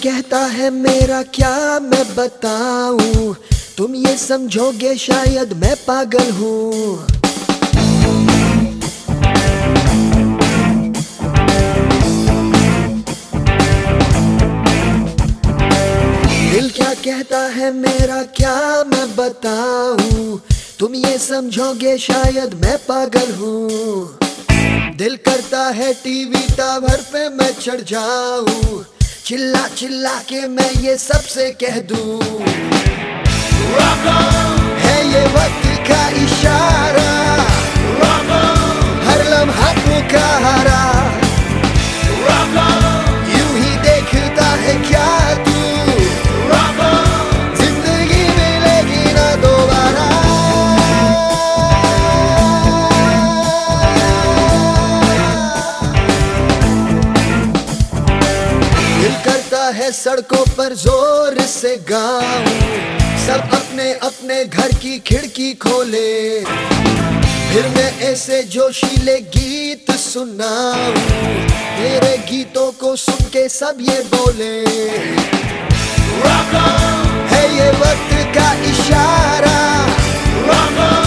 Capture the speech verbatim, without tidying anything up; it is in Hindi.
कहता है मेरा क्या मैं बताऊं, तुम ये समझोगे शायद मैं पागल हूँ। दिल क्या कहता है मेरा क्या मैं बताऊं, तुम ये समझोगे शायद मैं पागल हूँ। दिल करता है टीवी टावर पे मैं चढ़ जाऊं, चिल्ला चिल्ला के मैं ये सबसे कह दूं, है ये वक्त का इशारा, हर लम्हा पुकारा, यूं ही देखता है क्या तू, जिंदगी मिलेगी ना दोबारा। दिल करता है सड़कों पर जोर से गाऊं, सब अपने अपने घर की खिड़की खोले, फिर मैं ऐसे जोशीले गीत सुनाऊं, तेरे गीतों को सुन के सब ये बोले, है ये वक्त का इशारा,